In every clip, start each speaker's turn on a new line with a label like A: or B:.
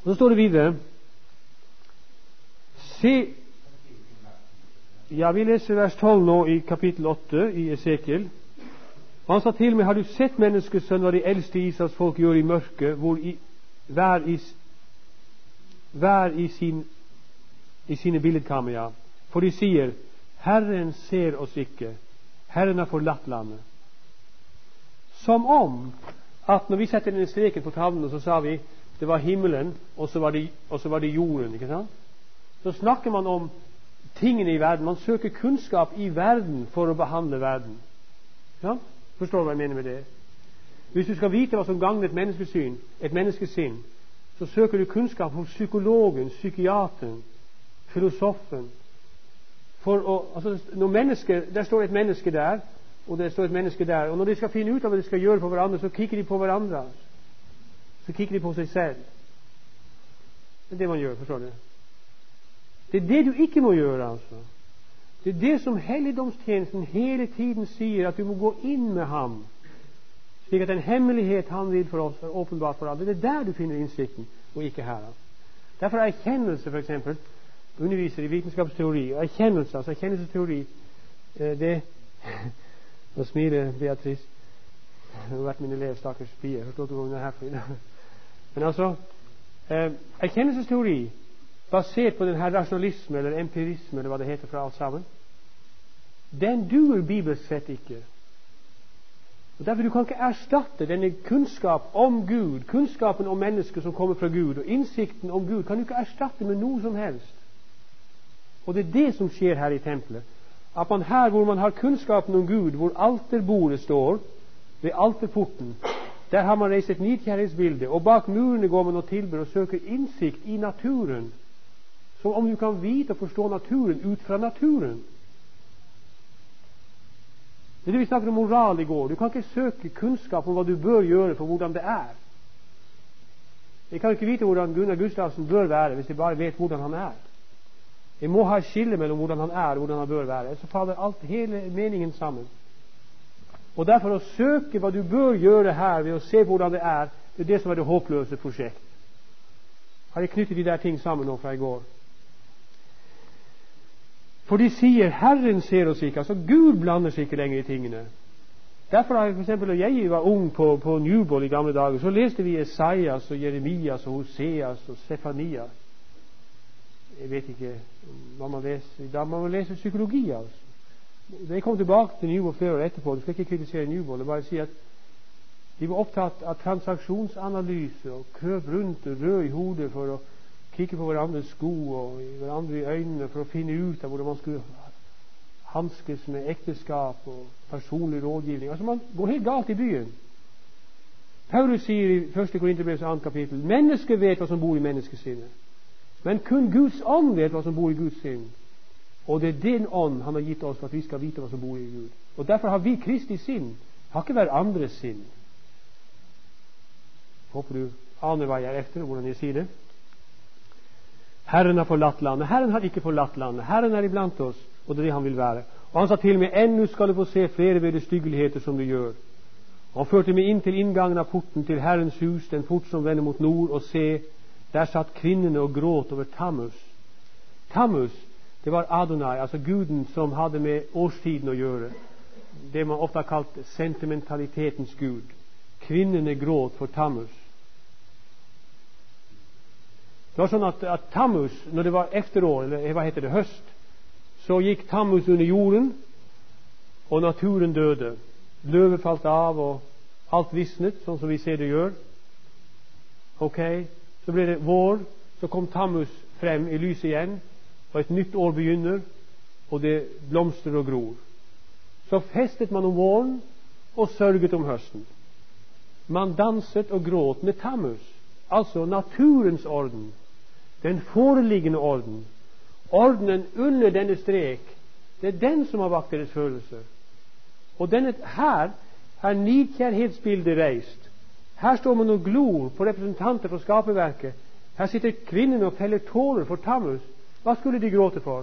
A: Så står det videre, se, ja, vi leser vers 12 nå i kapittel 8 i Esekiel. Han sa til meg, har du sett menneskesønn hva de eldste Israels folk gjør i mørket, hvor hver i sine billedkamera? For de sier, Herren ser oss ikke, Herren har forlatt landet. Som om at når vi setter den streken på tavlen, så sa vi, det var himmelen, og så var det jorden, ikke sant? Så snakker man om tingene i verden. Man søker kunnskap i verden for å behandle verden. Ja? Forstår du hva jeg mener med det? Hvis du skal vite hva som gagner et menneskesinn, så søker du kunnskap hos psykologen, psykiateren, filosofen. Der står et menneske der, og det står et menneske der. Og når de skal finne ut av hva de skal gjøre for hverandre, så kikker de på hverandre. Så kikker de på seg selv. Det er det man gjør, forstår du? Det er det du ikke må gjøre, altså. Det er det som helligdomstjenesten hele tiden sier, at du må gå inn med ham, slik at en hemmelighet han vil for oss er åpenbart for alle. Det er der du finner innsikten, og ikke her. Derfor er erkjennelse, for eksempel, underviser i vitenskapsteori, og erkjennelsesteori, det nå smiler Beatrice. Hun har vært min elev, stakkars pie. Forstår du hvor hun er herfra? Men altså, erkjennelsesteori, basert på denne rasjonalisme, eller empirisme, eller hva det heter for alt sammen, den duer bibelsk sett ikke. Og derfor du kan ikke erstatte denne kunnskap om Gud, kunnskapen om mennesket som kommer fra Gud, og innsikten om Gud, kan du ikke erstatte med noe som helst. Og det er det som skjer her i tempelet. At man her hvor man har kunnskapen om Gud, hvor alterbordet står, ved alterporten, der har man reist et nidkjærlighetsbilde, og bak murene går man og tilber og søker innsikt i naturen, som om du kan vite og forstå naturen ut fra naturen. Det er det vi snakket om moral i går. Du kan ikke søke kunnskap om hva du bør gjøre for hvordan det er. Jeg kan ikke vite hvordan Gunnar Gustavsen bør være hvis jeg bare vet hvordan han er. Jeg må ha et skille mellom hvordan han er og hvordan han bør være. Så faller hele meningen sammen. Og derfor å søke hva du bør gjøre her ved å se hvordan det er det som er det håpløse prosjekt. Har jeg knyttet de der ting sammen nå fra i går? For de sier, Herren ser oss ikke. Altså Gud blander seg ikke lenger i tingene. Derfor har jeg for eksempel, da jeg var ung på Newbold i gamle dager, så leste vi Esaias og Jeremias og Hoseas og Sefanias. Jeg vet ikke hva man leser i dag. Man må lese psykologi, altså. Da jeg kom tilbake til Newbold før og etterpå, du skal ikke kritisere Newbold, det bare si at de var opptatt av transaksjonsanalyse og krøp rundt og rød i hodet for å kikke på hverandres sko og hverandre i øynene for å finne ut av hvordan man skulle hanskes med ekteskap og personlig rådgivning. Altså man går helt galt i byen. Paulus sier i 1. Korinterbrevs 2. kapittel, mennesket vet hva som bor i menneskesinnet, men kun Guds ånd vet hva som bor i Guds sinn. Og det er den ånd han har gitt oss for at vi skal vite hva som bor i Gud. Og derfor har vi Kristi sinn, har ikke hver andres sinn. Håper du aner hva jeg er efter, og hvordan jeg sier det. Herren har forlatt landet. Herren har ikke forlatt landet. Herren er iblant oss, og det er det han vil være. Og han sa til meg, ennå skal du få se flere vederstyggeligheter som du gjør. Og han førte meg inn til inngangen av porten til Herrens hus, den port som vender mot nord, og se, der satt kvinnene og gråt over Tammuz. Tammuz, det var Adonai, altså guden som hadde med årstiden å gjøre. Det man ofte har kalt sentimentalitetens gud. Kvinnene gråt for Tammuz. Det var sånn at Tammuz, når det var efterår, eller hva heter det, høst, så gikk Tammuz under jorden, og naturen døde. Løvet falt av, og alt visnet, sånn som vi ser det gjør. Ok, så ble det vår, så kom Tammuz frem i lyset igjen, og et nytt år begynner, og det blomstrer og gror. Så festet man om våren, og sørget om høsten. Man danset og gråt med Tammuz, altså naturens orden, den foreliggende orden, ordenen under denne strek, det er den som har vakt deres følelser. Og her er nidkjærhetsbildet reist. Her står man og glor på representanter for skaperverket. Her sitter kvinnen og feller tårer for Tammuz. Hva skulle de gråte for?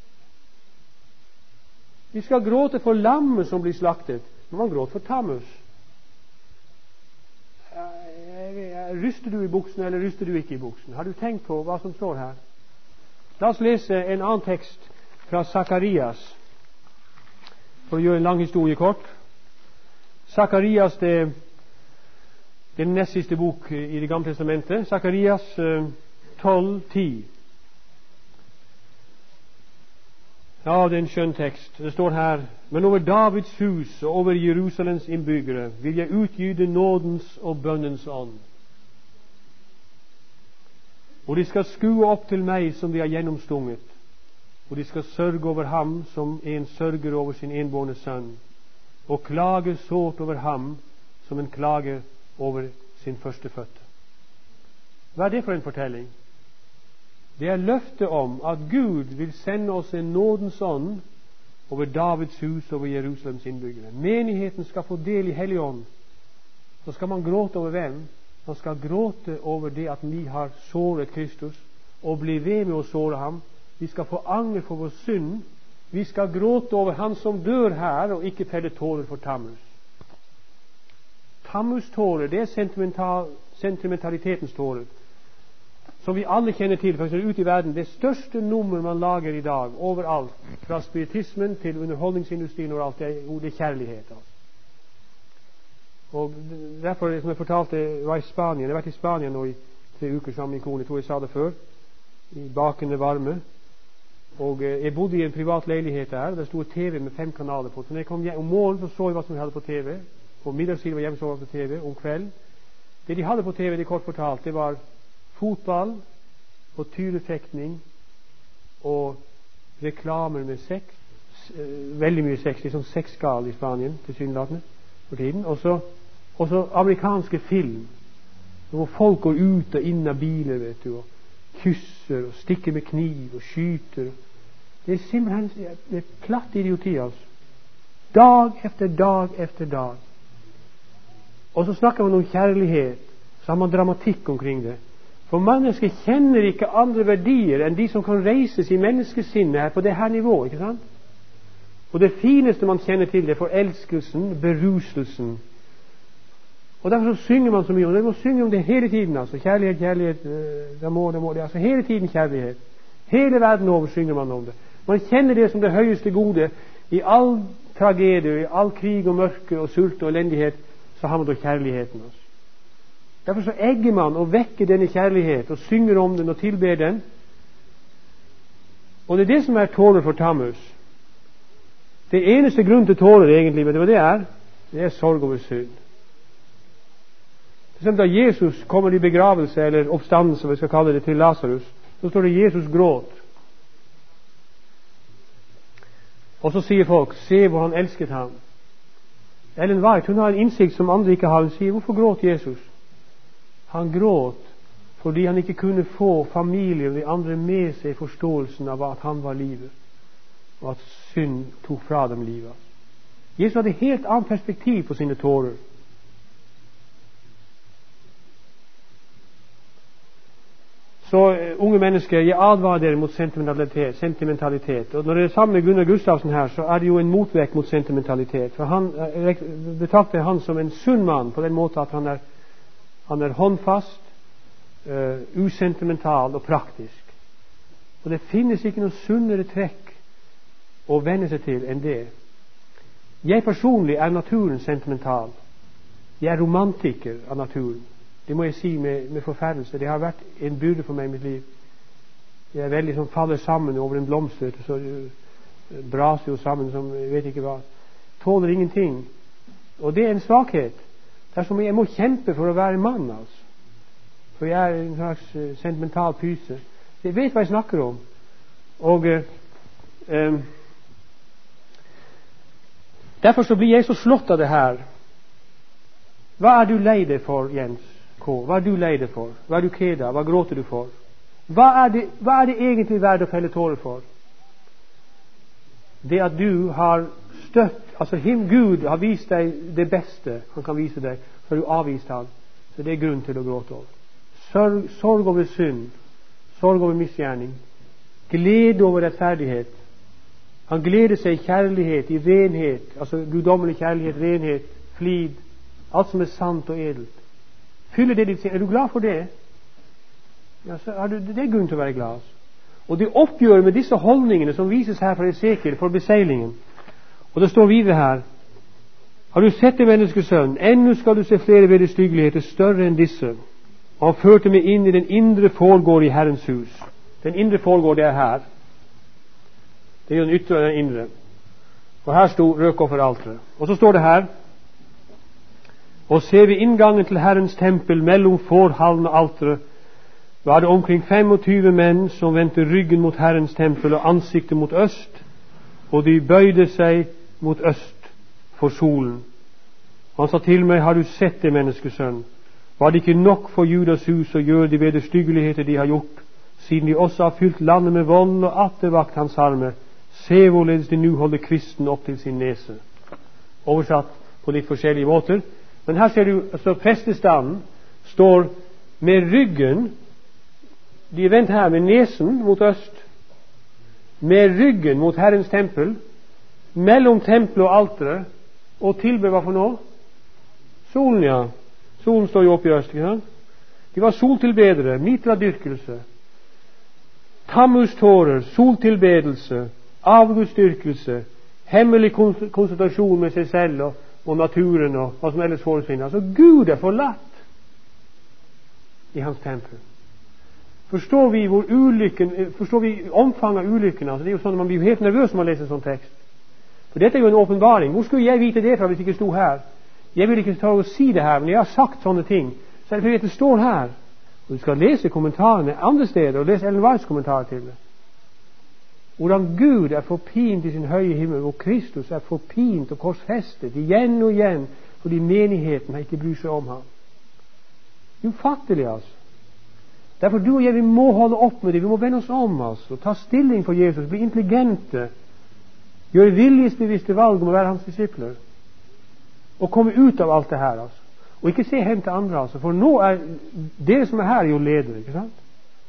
A: De skal gråte for lammet som blir slaktet, men man gråter for Tammuz. ryster du i buksen, eller ryster du ikke i buksen? Har du tenkt på hva som står her? La oss lese en annen tekst fra Sakarias, for å gjøre en lang historie kort. Sakarias, det er den nest siste bok i Det gamle testamentet. Sakarias 12:10. Ja, det er en skjønn tekst. Det står her: Men over Davids hus og over Jerusalems innbyggere vil jeg utgyte nådens og bønnens ånd. Og de skal skue opp til meg som de har gjennomstunget, og de skal sørge over ham som en sørger over sin enbårne sønn, og klage sårt over ham som en klager over sin førstefødte. Hva er det for en fortelling? Det er løftet om at Gud vil sende oss en nådens ånd over Davids hus og over Jerusalems innbyggere. Menigheten skal få del i Hellig ånd. Så skal man gråte over hvem? Man skal gråte over det at vi har såret Kristus, og bli ved med å såre ham. Vi skal få anger for vår synd. Vi skal gråte over han som dør her, og ikke felle tårer for Tammuz. Tammuz-tårer, det er sentimentalitetens tårer, som vi alle kjenner til. For eksempel ute i verden, det største nummer man lager i dag, overalt, fra spiritismen til underholdningsindustrien og alt, det er kjærlighet. Altså. Og derfor, som jeg fortalte, var i Spanien. Jeg har vært i Spanien nå i 3 uker sammen med min kone. Jeg tror jeg sa det før. I bakende varme. Og jeg bodde i en privat leilighet der. Der sto et TV med 5 kanaler på. Så når jeg kom hjem om morgenen, så jeg hva som vi hadde på TV. På middagstid var hjemme så på TV. Om kvelden, det de hadde på TV, det kort fortalt, det var fotball og tyrefekting og reklamer med sex. Veldig mye sex. Det er sånn sexgal i Spanien tilsynelatende for tiden. Og så amerikanske film, hvor folk går ut og inn av biler, vet du, og kysser og stikker med kniv og skyter. Det er simpelthen det er platt idioti, altså. Dag efter dag efter dag. Og så snakker man om kjærlighet, så har man dramatikk omkring det. For mennesker kjenner ikke andre verdier enn de som kan reises i menneskesinnet her på det her nivået, ikke sant? Og det fineste man kjenner til, det er forelskelsen, beruselsen. Og derfor så synger man så mye, og man må synge om det hele tiden, altså. Kjærlighet, kjærlighet, det må, det, altså hele tiden kjærlighet. Hele verden over synger man om det. Man kjenner det som det høyeste gode. I all tragedie, i all krig og mørke og sult og elendighet, så har man da kjærligheten, altså. Derfor så egger man og vekker denne kjærlighet og synger om den og tilber den. Og det er det som er tårer for Tammuz. Det eneste grunn til tårer egentlig, vet du hva det er sorg over synd. For eksempel da Jesus kommer i begravelse eller oppstandelse, vi skal kalle det, til Lazarus, så står det Jesus gråt. Og så sier folk, se hvor han elsket ham. Ellen White, hun har en innsikt som andre ikke har. Hun sier, hvorfor gråt Jesus? Han gråt fordi han ikke kunne få familien og de andre med seg i forståelsen av at han var livet, og at synd tok fra dem livet. Jesus hadde et helt annet perspektiv på sine tårer. Så unge mennesker, jeg advarer dere mot sentimentalitet. Og når det er sammen med Gunnar Gustavsen her, så er det jo en motvekt mot sentimentalitet. For han betrakter han som en sunn mann på den måten at han er håndfast, usentimental og praktisk. Og det finnes ikke noe sunnere trekk å venne seg til enn det. Jeg personlig er naturen sentimental. Jeg er romantiker av naturen. Det må jeg si med forferdelse. Det har vært en byrde for meg i mitt liv. Jeg er veldig sånn faller sammen over en blomst, så braser jo sammen som jeg vet ikke hva. Tåler ingenting. Og det er en svakhet. Dersom jeg må kjempe for å være mann, altså. For jeg er en slags sentimental pyse. Jeg vet hva jeg snakker om. Og derfor så blir jeg så slått av det her. Hva er du lei deg for, Jens K? Hva er du lei deg for? Hva er du ked av? Hva gråter du for? Hva er det egentlig verdt å felle tårer for? Det at du har støtt, altså Gud har vist deg det beste han kan vise deg, for du avviste ham. Så det er grunn til å gråte over. Sorg over synd, sorg over misgjerning, glede over rettferdighet. Han gleder seg i kjærlighet, i renhet, altså guddommelig kjærlighet, renhet, flid, alt som er sant og edelt. fyller det ditt sinn. Er du glad for det? Ja, så er det er grunn til å være glad. Og det oppgjør med disse holdningene som vises her fra Esekiel for beseglingen. Og det står videre her: har du sett det, menneskesønn? Ennå skal du se flere vederstyggeligheter større enn disse. Og han førte meg inn i den indre forgård i Herrens hus. Den indre forgård, det er her. Det er jo den ytre og den indre. Og her sto røkofferalteret. Og så står det her: og ser vi inngangen til Herrens tempel mellom forhallen og alteret, var det omkring 25 menn som vendte ryggen mot Herrens tempel og ansiktet mot øst, og de bøyde seg mot øst for solen. Han sa til meg: har du sett det, menneskesønn? Var det ikke nok for Judas hus å gjøre de vederstyggeligheter de har gjort, siden de også har fylt landet med vold og attervakt hans arme? Se hvorledes de nå holder kvisten opp til sin nese. Oversatt på litt forskjellige måter. Men her ser du, altså prestestanden står med ryggen, de er vendt her med nesen mot øst, med ryggen mot Herrens tempel, mellom tempel og alteret, og tilber hva for noe? Solen, ja. Solen står jo oppe i øst, ikke sant? De var soltilbedere, mitradyrkelse, tammustårer, soltilbedelse, avgudsdyrkelse, hemmelig konsentrasjon med seg selv og naturen og hva som ellers forefinner. Altså Gud er forlatt i hans tempel. Forstår vi omfanget av ulykken? Altså, det er jo sånn at man blir helt nervøs når man leser en sånn tekst. For dette er jo en åpenbaring. Hvor skulle jeg vite det fra hvis det ikke sto her? Jeg vil ikke ta og si det her, men jeg har sagt sånne ting. Så er det fordi det står her. Og du skal lese kommentarene andre steder, og lese Ellen Whites kommentarer til det. Hvordan Gud er forpint i sin høye himmel, og Kristus er forpint og korsfestet igjen og igjen, fordi menigheten har ikke bryr seg om ham. Ufattelig, altså. Derfor du og jeg, vi må holde opp med det. Vi må vende oss om, altså. Ta stilling for Jesus, bli intelligente, gjøre viljesbevisste valg om å være hans disipler, og komme ut av alt det her, altså. Og ikke se hen til andre, altså. For nå er dere som er her, jo ledere, ikke sant?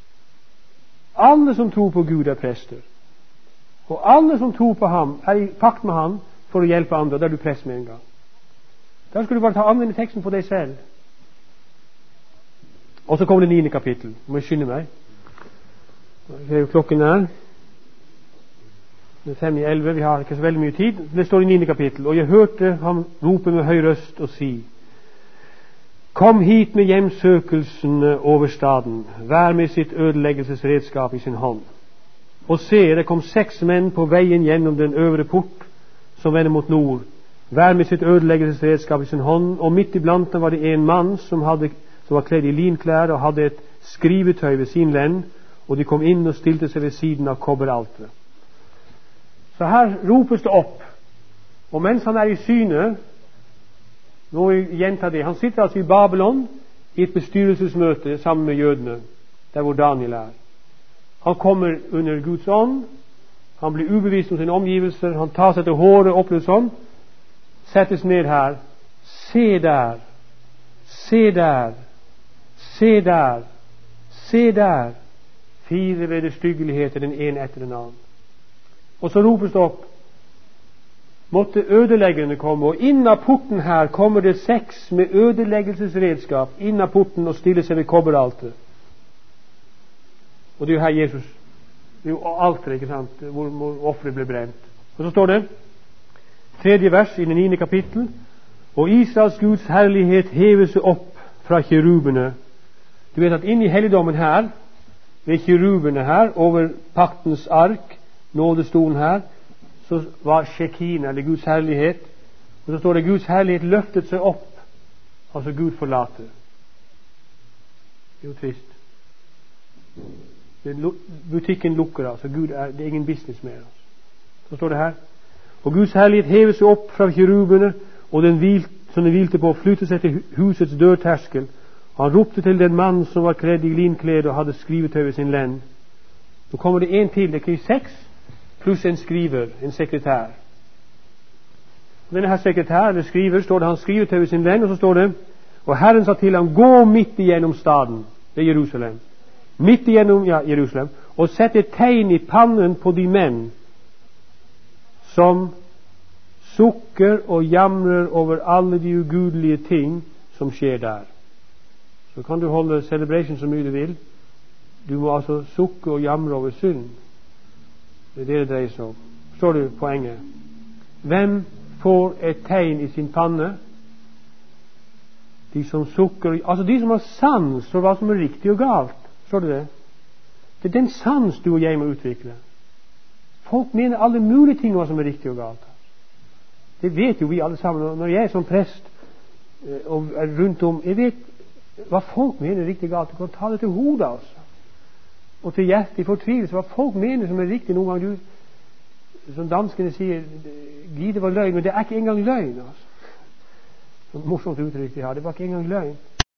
A: Alle som tror på Gud, er prester. Og alle som tror på ham, er i pakt med ham for å hjelpe andre. Da er du prest med en gang. Da skal du bare anvende teksten på deg selv. Og så kommer det 9. kapittel. Nå må jeg skynde meg. Det er jo klokken her. Det er 5:11. Vi har ikke så veldig mye tid. Det står i 9. kapittel. Og jeg hørte ham rope med høy røst og si: kom hit med hjemsøkelsene over staden, hver med sitt ødeleggelsesredskap i sin hånd. Og se, det kom 6 menn på veien gjennom den øvre port, som vender mot nord, hver med sitt ødeleggelsesredskap i sin hånd, og midt iblant dem var det en mann som var kledd i linklær og hadde et skrivetøy ved sin lend, og de kom inn og stilte seg ved siden av kobberalteret. Så her ropes det opp, og mens han er i syne, nå må vi gjenta det, han sitter altså i Babylon i et bestyrelsesmøte sammen med jødene, der hvor Daniel er. Han kommer under Guds ånd, han blir ubevisst om sine omgivelser, han tar seg til håret, opplevd sånn, settes ned her. Se der, se der, se der, se der. 4 vederstyggeligheter, den ene etter den annen. Og så ropes det opp: måtte ødeleggerne komme, og inn av porten her kommer det 6 med ødeleggelsesredskap inn av porten og stiller seg ved kobberalteret. Og det er jo her Jesus, det er jo alteret, ikke sant, hvor offeret ble brent. Og så står det 3. vers i det 9. kapittel: og Israels Guds herlighet hever seg opp fra kirubene. Du vet at inn i helligdommen her, ved kirubene her, over paktens ark, nådestolen her, så var Shekina, eller Guds herlighet. Og så står det Guds herlighet løftet seg opp, altså Gud forlater. Det er jo trist. Butikken lukker, altså det er ingen business mer, altså. Så står det her: og Guds herlighet hever seg opp fra kirubene, og den som den hvilte på, flyttet seg til husets dørterskel. Han ropte til den mann som var kledd i linklede og hadde skrivetøy ved sin lend. Nå kommer det en til, det er ikke 6 pluss en skriver, en sekretær. Og denne her sekretær eller skriver, står det, han skrivetøy ved sin lend, og så står det: og Herren sa til ham: gå midt igjennom staden, det er Jerusalem, midt igjennom Jerusalem, og sett et tegn i pannen på de menn som sukker og jamrer over alle de ugudelige ting som skjer der. så kan du holde celebration så mye du vil. Du må altså sukke og jamre over synd. Det er det dreier seg om. Forstår du poenget? Hvem får et tegn i sin panne? De som sukker, altså de som har sans for hva som er riktig og galt. Forstår du det? Det er den sans du og jeg må utvikle. Folk mener alle mulige ting hva som er riktig og galt. Det vet jo vi alle sammen. Når jeg er som prest og er rundt om, jeg vet hva folk mener er riktig og galt. Du kan ta det til hodet altså. Og til hjertet i fortvilelse. Hva folk mener som er riktig noen gang. Som danskene sier, Gide var løgn, men det er ikke engang løgn altså. Sånn morsomt uttrykk de har. Det var ikke engang løgn.